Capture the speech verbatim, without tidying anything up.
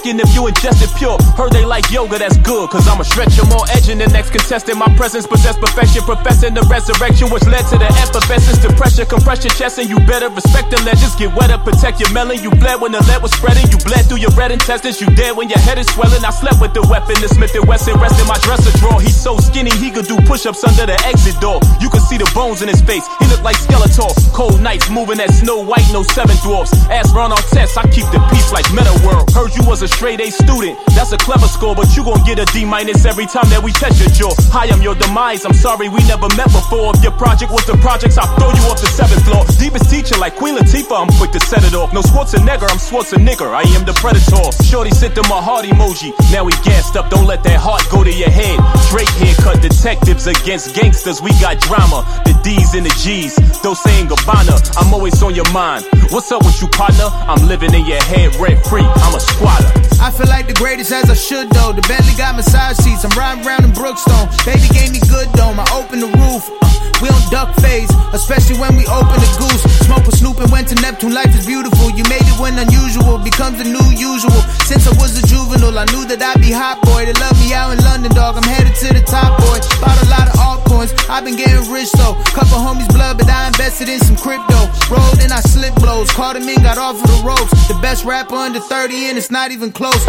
asking if you ingest it pure. Heard they like yoga, that's good, cause I'ma stretch you more edging the next contestant. My presence possess perfection, professing the resurrection, which led to the effervescence, the pressure, compress your chest, and you better respect the legends. Get wetter, protect your melon. You bled when the lead was spreading. You bled through your red intestines. You dead when your head is swelling. I slept with the weapon, the Smith and Wesson, rest in my dresser drawer. He's so skinny, he could do push-ups under the exit door. You can see the bones in his face. He look like Skeletor. Cold nights moving at Snow White, no seven dwarfs. Ask Ron on tests, I keep the peace like Meta World. Heard you was a straight A student. That's a clever score, but you gon' get a D minus every time that we test your jaw. Hi, I'm your demise. I'm sorry we never met before. If your project was the projects, I'll throw you off the seventh floor. Deepest teacher like Queen Latifah, I'm quick to set it off. No Schwarzenegger, I'm Schwarzenegger. I am the Predator. Shorty sent them a heart emoji. Now we gassed up, don't let that heart go to your head. Drake haircut, detectives against gangsters. We got drama, the D's and the G's. Though saying Gabbana, I'm always on your mind. What's up with you, partner? I'm living in your head rent free. I'm a squatter. I feel like the greatest as I should though. The Bentley got massage seats. I'm riding around in Brookstone. Baby gave me good dome. I opened the roof. Uh, we don't duck phase, especially when we open the goose. Smoke with Snoop and went to Neptune. Life is beautiful. You made it when unusual becomes the new usual. Since I was a juvenile, I knew that I'd be hot boy. They love me out in London, dog. I'm headed to the top, boy. Bought a lot of altcoins. I've been getting rich though. Couple homies blood, but I invested in some crypto. Rolled and I slip blows. Caught him in, got off of the ropes. The best rapper under thirty and it's not even close.